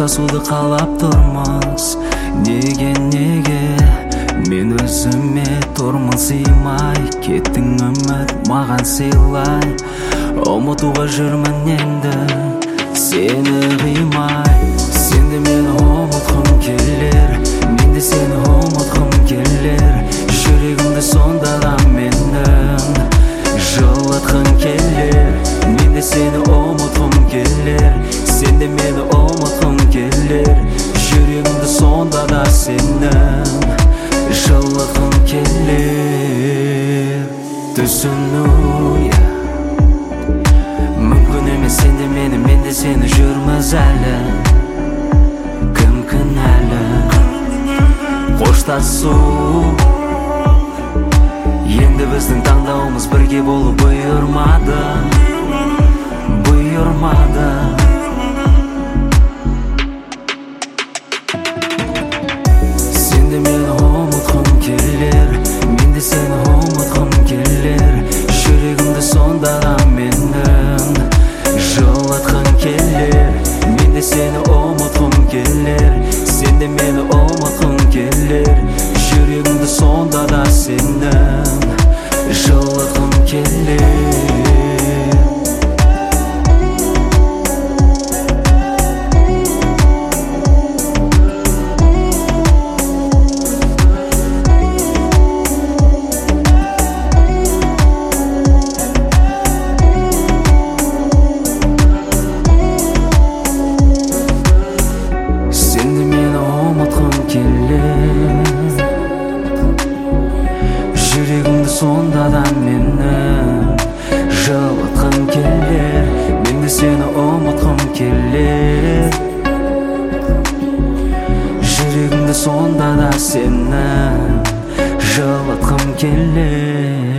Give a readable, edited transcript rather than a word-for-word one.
Ажырасуды қалап тұрмыз. Неге мен өзіме тұрмын сыймай, кеттің үміт маған сыйлай. Ұмытуға жүрмін енді сені қимай. Сен де мені ұмытқым келер, мен де сені ұмытқым келер. Жүрегімді сонда да менің жылытқың келер. Мен де сені ұмытқым келер, сен де мені ұмытқың келер. Жүрегімді сонда да сенің жылытқың келер. Түсіну мүмкін емес, сен де мені, мен де сені жүрміз әлі. Кім кінәлі? Қоштасу енді біздің таңдауымыз бірге болу бұйырмады. Сен де мені ұмытқым келер, мен де сені ұмытқым келер. Жүрегімді сонда да менің жылытқың келер. Мен де сені ұмытқым келер, сен де мені ұмытқың келер. Жүрегімді сонда да сенің жылытқың келер. Жүрегімді сонда да мені жылытқың келер. Мен де сені ұмытқым келер. Жүрегімді сонда да сені жылытқым келер.